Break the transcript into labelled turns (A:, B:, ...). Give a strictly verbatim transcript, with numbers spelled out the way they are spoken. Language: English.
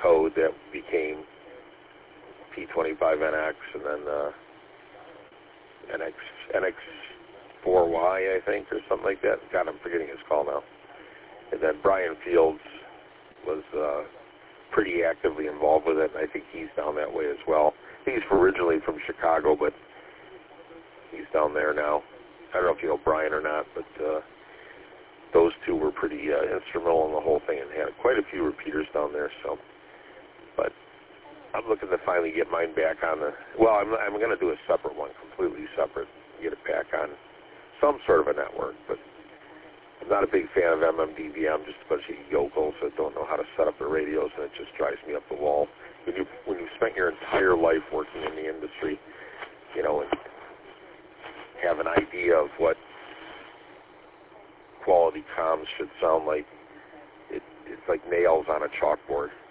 A: code that became P twenty-five N X, and then uh, N X N X four Y, I think, or something like that. God, I'm forgetting his call now. And then Brian Fields was uh, pretty actively involved with it, and I think he's down that way as well. He's originally from Chicago, but he's down there now. I don't know if you know Brian or not, but uh, those two were pretty uh, instrumental in the whole thing and had quite a few repeaters down there. So, but I'm looking to finally get mine back on the, well, I'm, I'm going to do a separate one, completely separate, get it back on some sort of a network, but I'm not a big fan of M M D V M, just a bunch of yokels that don't know how to set up their radios, and it just drives me up the wall. When you when you spent your entire life working in the industry, you know, and have an idea of what quality comms should sound like, it, it's like nails on a chalkboard.